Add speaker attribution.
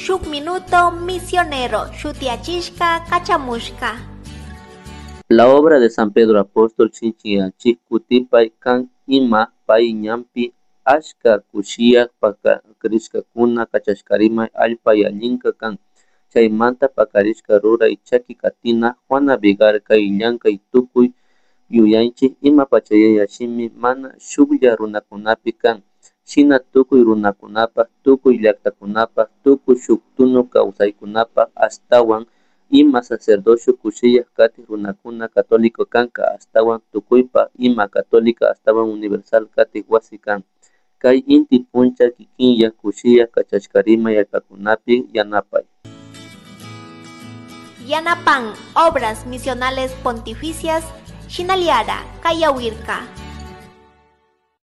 Speaker 1: shuk minuto misionero shutiachishka kachamushka.
Speaker 2: La obra de San Pedro Apóstol Chinchiyachi kutipay kan ima pay ñampi ashka kushiyak pakarishkakuna kachashkarimay allpay allinka kan. Chaymanta pakarishka ruray chaki katina Juana Vigarka illankay tukuy yuyanchik ima pachayashimi mana shuklla runakunapi kan. Shina tukuy runakunapak, tukuy llaktakunapak, tukuy shuk tunu kawsaykunapak astawan ima sacerdocio kushiyak kati runakuna católico kanka astawan tukuypa ima católica astawan universal kati wasi kan. Kay inti puncha kikinya kushiyak kachashkarimay allpakunapi yanapay.
Speaker 1: Yanapan Obras Misionales Pontificias Shinaliara Kayawirka.